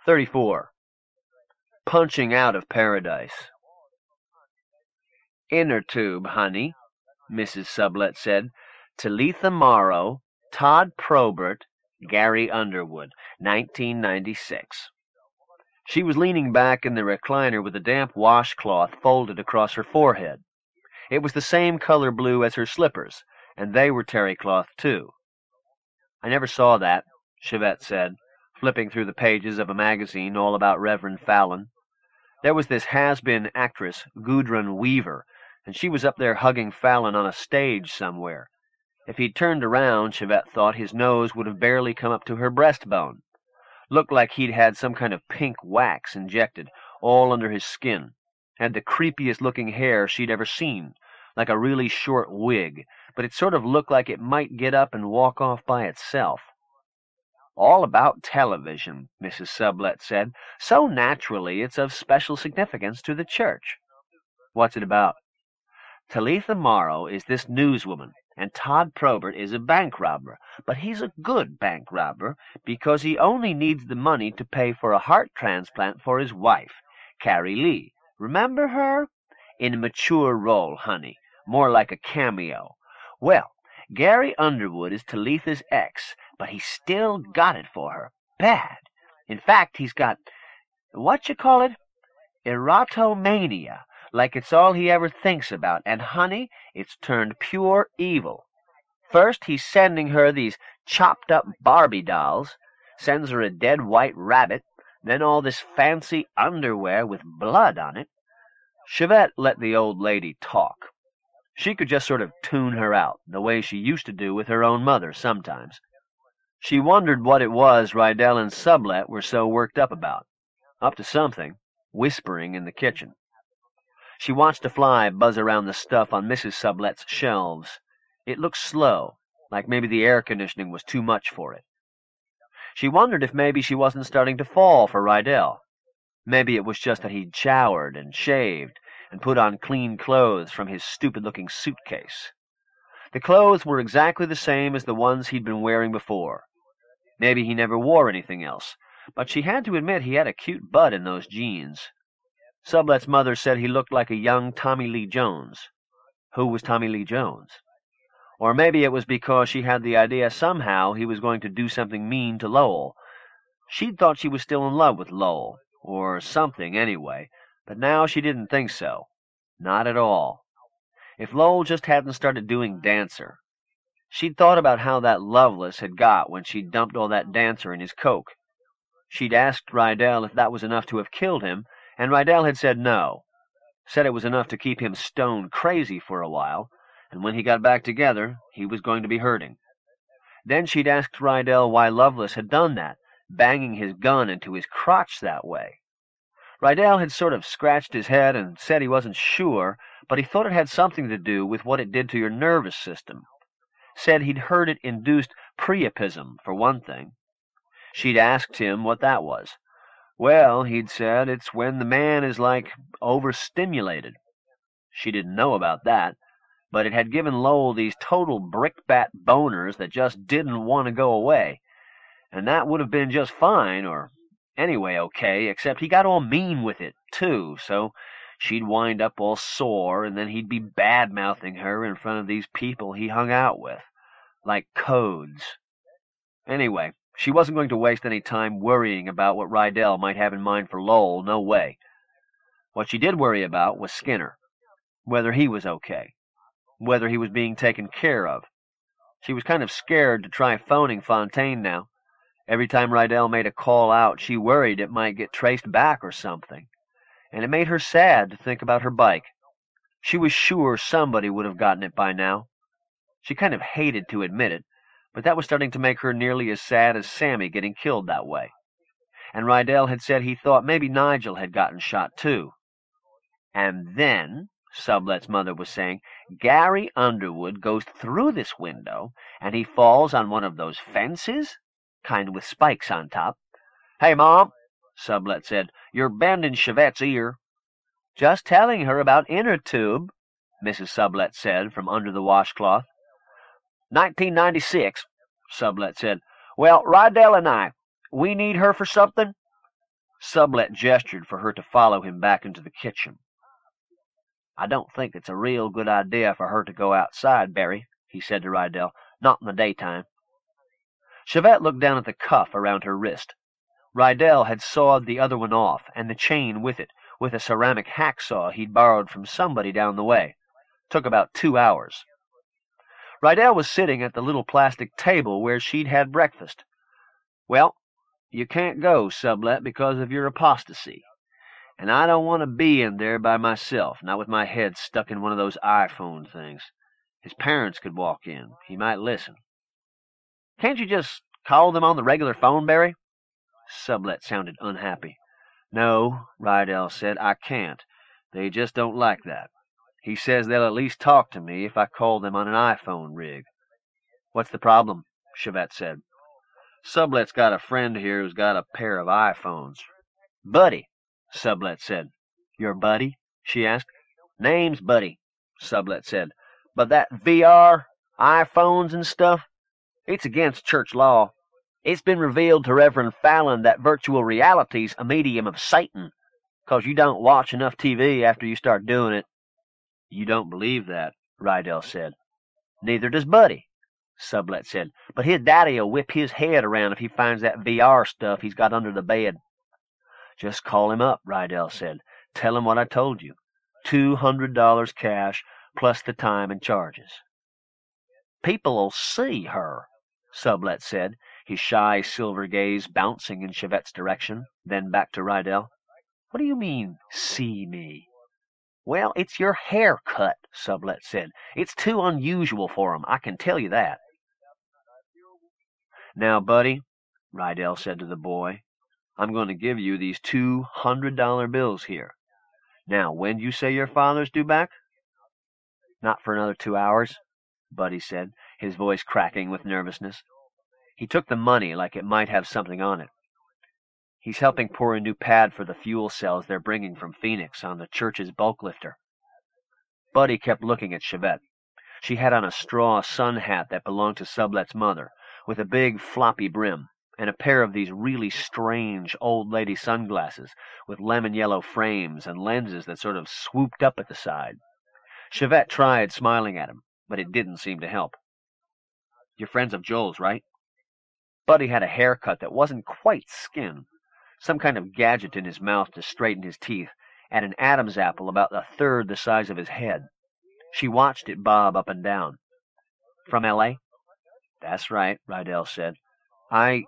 34. Punching out of paradise. Inner tube, honey, Mrs. Sublette said. Talitha Morrow, Todd Probert, Gary Underwood, 1996. She was leaning back in the recliner with a damp washcloth folded across her forehead. It was the same color blue as her slippers, and they were terry cloth, too. I never saw that, Chevette said, flipping through the pages of a magazine all about Reverend Fallon. There was this has-been actress, Gudrun Weaver, and she was up there hugging Fallon on a stage somewhere. If he'd turned around, Chevette thought, his nose would have barely come up to her breastbone. Looked like he'd had some kind of pink wax injected, all under his skin. Had the creepiest-looking hair she'd ever seen, like a really short wig, but it sort of looked like it might get up and walk off by itself. All about television, Mrs. Sublette said. So naturally it's of special significance to the church. What's it about? Talitha Morrow is this newswoman, and Todd Probert is a bank robber, but he's a good bank robber because he only needs the money to pay for a heart transplant for his wife, Carrie Lee. Remember her? In a mature role, honey, more like a cameo. Well, Gary Underwood is Talitha's ex, but he's still got it for her. Bad. In fact, he's got, erotomania, like it's all he ever thinks about, and, honey, it's turned pure evil. First, he's sending her these chopped-up Barbie dolls, sends her a dead white rabbit, then all this fancy underwear with blood on it. Chevette let the old lady talk. She could just sort of tune her out, the way she used to do with her own mother sometimes. She wondered what it was Rydell and Sublette were so worked up about. Up to something, whispering in the kitchen. She watched a fly buzz around the stuff on Mrs. Sublette's shelves. It looked slow, like maybe the air conditioning was too much for it. She wondered if maybe she wasn't starting to fall for Rydell. Maybe it was just that he'd showered and shaved and put on clean clothes from his stupid-looking suitcase. The clothes were exactly the same as the ones he'd been wearing before. Maybe he never wore anything else, but she had to admit he had a cute butt in those jeans. Sublette's mother said he looked like a young Tommy Lee Jones. Who was Tommy Lee Jones? Or maybe it was because she had the idea somehow he was going to do something mean to Lowell. She'd thought she was still in love with Lowell, or something anyway, but now she didn't think so. Not at all. If Lowell just hadn't started doing Dancer. She'd thought about how that Lovelace had got when she dumped all that Dancer in his Coke. She'd asked Rydell if that was enough to have killed him, and Rydell had said no. Said it was enough to keep him stone crazy for a while, and when he got back together, he was going to be hurting. Then she'd asked Rydell why Lovelace had done that, banging his gun into his crotch that way. Rydell had sort of scratched his head and said he wasn't sure, but he thought it had something to do with what it did to your nervous system. Said he'd heard it induced priapism, for one thing. She'd asked him what that was. Well, he'd said, it's when the man is, like, overstimulated. She didn't know about that, but it had given Lowell these total brickbat boners that just didn't want to go away. And that would have been just fine, or anyway okay, except he got all mean with it, too, so she'd wind up all sore, and then he'd be bad-mouthing her in front of these people he hung out with, like codes. Anyway, she wasn't going to waste any time worrying about what Rydell might have in mind for Lowell, no way. What she did worry about was Skinner, whether he was okay, whether he was being taken care of. She was kind of scared to try phoning Fontaine now. Every time Rydell made a call out, she worried it might get traced back or something. And it made her sad to think about her bike. She was sure somebody would have gotten it by now. She kind of hated to admit it, but that was starting to make her nearly as sad as Sammy getting killed that way. And Rydell had said he thought maybe Nigel had gotten shot too. And then, Sublette's mother was saying, Gary Underwood goes through this window, and he falls on one of those fences, kind with spikes on top. Hey, Mom, Sublette said, you're bending Chevette's ear. Just telling her about Inner Tube, Mrs. Sublette said from under the washcloth. 1996, Sublette said. Well, Rydell and I, we need her for something? Sublet gestured for her to follow him back into the kitchen. "I don't think it's a real good idea for her to go outside, Barry," he said to Rydell. "Not in the daytime." Chevette looked down at the cuff around her wrist. Rydell had sawed the other one off, and the chain with it, with a ceramic hacksaw he'd borrowed from somebody down the way. Took about 2 hours. Rydell was sitting at the little plastic table where she'd had breakfast. "Well, you can't go, Sublet, because of your apostasy. And I don't want to be in there by myself, not with my head stuck in one of those iPhone things. His parents could walk in. He might listen." "Can't you just call them on the regular phone, Barry?" Sublet sounded unhappy. "No," Rydell said, "I can't. They just don't like that. He says they'll at least talk to me if I call them on an iPhone rig." "What's the problem?" Chevette said. "Sublet's got a friend here who's got a pair of iPhones." "Buddy," Sublet said. "Your buddy?" she asked. "Name's Buddy," Sublet said. "But that VR, iPhones and stuff, it's against church law. It's been revealed to Reverend Fallon that virtual reality's a medium of Satan, 'cause you don't watch enough TV after you start doing it." "You don't believe that," Rydell said. "Neither does Buddy," Sublet said. "But his daddy'll whip his head around if he finds that VR stuff he's got under the bed." "Just call him up," Rydell said. "Tell him what I told you. $200 cash, plus the time and charges." "People'll see her," Sublet said, his shy silver gaze bouncing in Chevette's direction, then back to Rydell. "What do you mean, see me?" "Well, it's your haircut," Sublet said. "It's too unusual for 'em, I can tell you that." "Now, Buddy," Rydell said to the boy, "I'm going to give you these $200 bills here. Now, when'd you say your father's due back?" "Not for another 2 hours," Buddy said, his voice cracking with nervousness. He took the money like it might have something on it. "He's helping pour a new pad for the fuel cells they're bringing from Phoenix on the church's bulk lifter." Buddy kept looking at Chevette. She had on a straw sun hat that belonged to Sublet's mother, with a big floppy brim, and a pair of these really strange old lady sunglasses with lemon-yellow frames and lenses that sort of swooped up at the side. Chevette tried smiling at him, but it didn't seem to help. "You're friends of Joel's, right?" Buddy had a haircut that wasn't quite skin, some kind of gadget in his mouth to straighten his teeth, and an Adam's apple about a third the size of his head. She watched it bob up and down. "From L.A.?" "That's right," Rydell said. I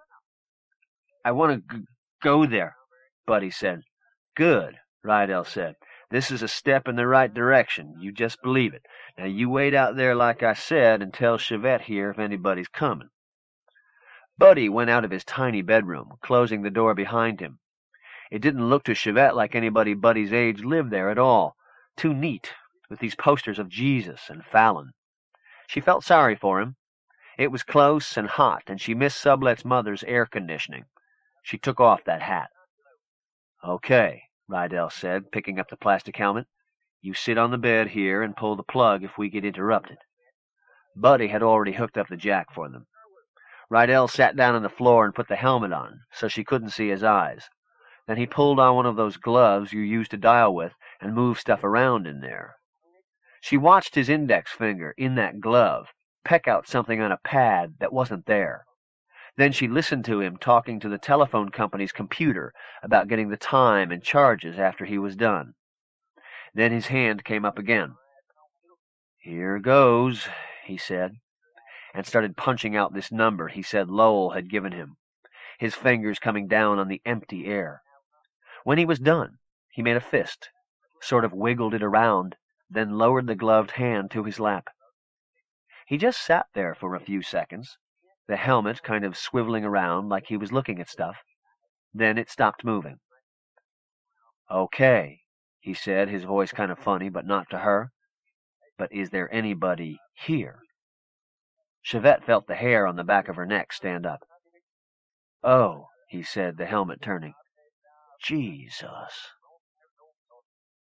want to go there," Buddy said. "Good," Rydell said. "This is a step in the right direction. You just believe it. Now you wait out there like I said and tell Chevette here if anybody's coming." Buddy went out of his tiny bedroom, closing the door behind him. It didn't look to Chevette like anybody Buddy's age lived there at all. Too neat, with these posters of Jesus and Fallon. She felt sorry for him. It was close and hot, and she missed Sublet's mother's air conditioning. She took off that hat. "Okay," Rydell said, picking up the plastic helmet. "You sit on the bed here and pull the plug if we get interrupted." Buddy had already hooked up the jack for them. Rydell sat down on the floor and put the helmet on, so she couldn't see his eyes. Then he pulled on one of those gloves you use to dial with and move stuff around in there. She watched his index finger in that glove peck out something on a pad that wasn't there. Then she listened to him talking to the telephone company's computer about getting the time and charges after he was done. Then his hand came up again. "Here goes," he said, and started punching out this number he said Lowell had given him, his fingers coming down on the empty air. When he was done, he made a fist, sort of wiggled it around, then lowered the gloved hand to his lap. He just sat there for a few seconds, the helmet kind of swiveling around like he was looking at stuff. Then it stopped moving. "Okay," he said, his voice kind of funny, but not to her. "But is there anybody here?" Chevette felt the hair on the back of her neck stand up. "Oh," he said, the helmet turning. "Jesus."